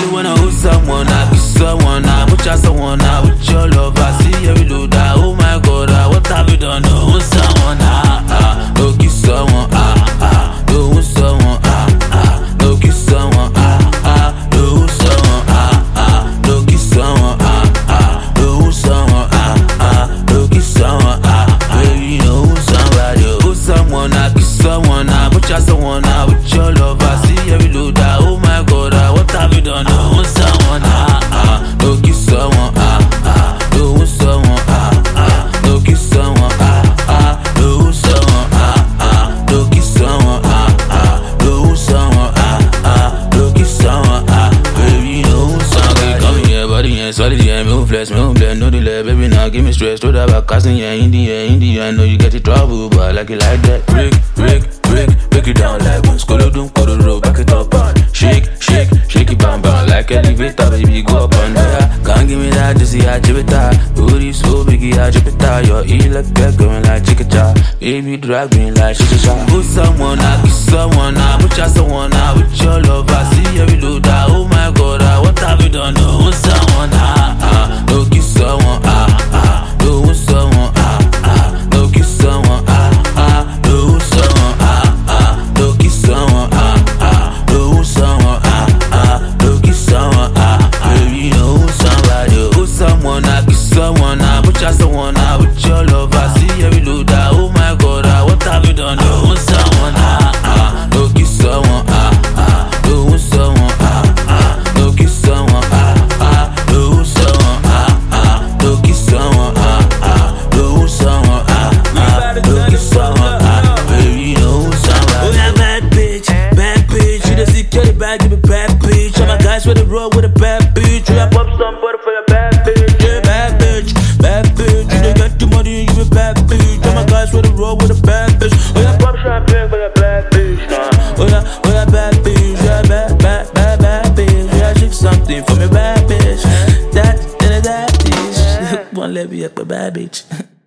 really wanna hold someone, I kiss someone, I put out someone, I with your love, I see every load, oh my God, what have you done? No, someone, no kiss someone, no someone, no kiss someone, no someone, no kiss someone, no someone, no kiss someone, baby, no somebody, oh someone, I kiss someone, I put out someone, I with your love, I see every load, oh my God, what have you done? No, someone, no kiss someone, no someone, no kiss someone, no someone, no kiss someone, no someone, no kiss someone, baby, no someone. Come here, body, yeah, solid, yeah, me flex, me blend, no delay, baby, now give me stress, throw that back, casting, yeah, in the end, know you get in trouble, but I like it like that. Break it down like one, skolodum, kodoro, back it up on, shake it, bam, like elevator, baby, go up and down. Can't give me that, just see I drip it out. Booty so big, I drip it out. Your ear like that, going like chicken chow. Baby, drag me like shisha. Put someone, I kiss someone, I put out someone, I with your love, I see every load, oh my God, what have you done? No, someone, no kiss someone, no someone, no kiss someone, no someone, no kiss someone, no someone, no kiss someone, baby, no somebody, oh someone, I kiss someone, I put out someone, I with your love, I see every load, oh my God, what have you done? No someone, no kiss someone, no someone, no kiss someone, no someone, no kiss someone, no someone, no kiss someone, baby, no somebody. Oh yeah, bad bitch, you the security bag, give me bad bitch. All my guys with the road with a bad bitch. You have pop some butter for your bad bitch. Yeah, bad bitch, you don't get the money, give me bad bitch. All my guys with the road with a bad bitch. Oh yeah, pop champagne for your bad bitch. Oh yeah, bad bitch, yeah, bad bitch. Yeah, shake something for me, bad bitch. That bitch. One let me up a bad bitch.